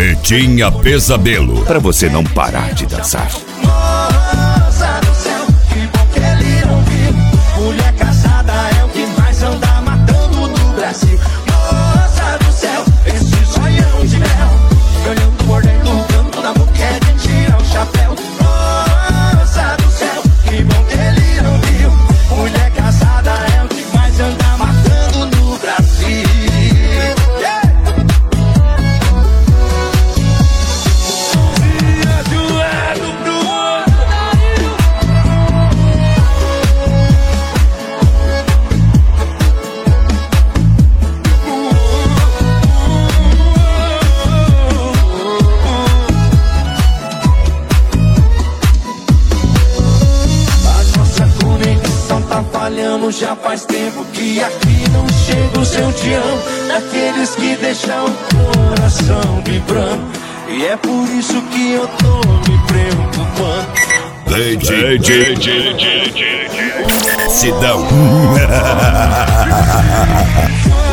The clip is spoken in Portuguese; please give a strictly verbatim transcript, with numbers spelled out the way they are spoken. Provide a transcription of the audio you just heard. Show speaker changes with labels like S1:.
S1: E tinha Pesadelo, pra você não parar de dançar.
S2: Moça do céu, que bom que ele não viu. Mulher casada é o que mais anda matando no Brasil. Moça do céu, esse sonhão de mel, olhando por dentro do canto da boca é de tirar o chapéu. Moça do céu, que bom que ele não viu. Mulher casada é o que mais anda matando no Brasil. Já faz tempo que aqui não chega o seu te amo, daqueles que deixam o coração vibrando. E é por isso que eu tô me preocupando.
S1: D J, D J, Sidão.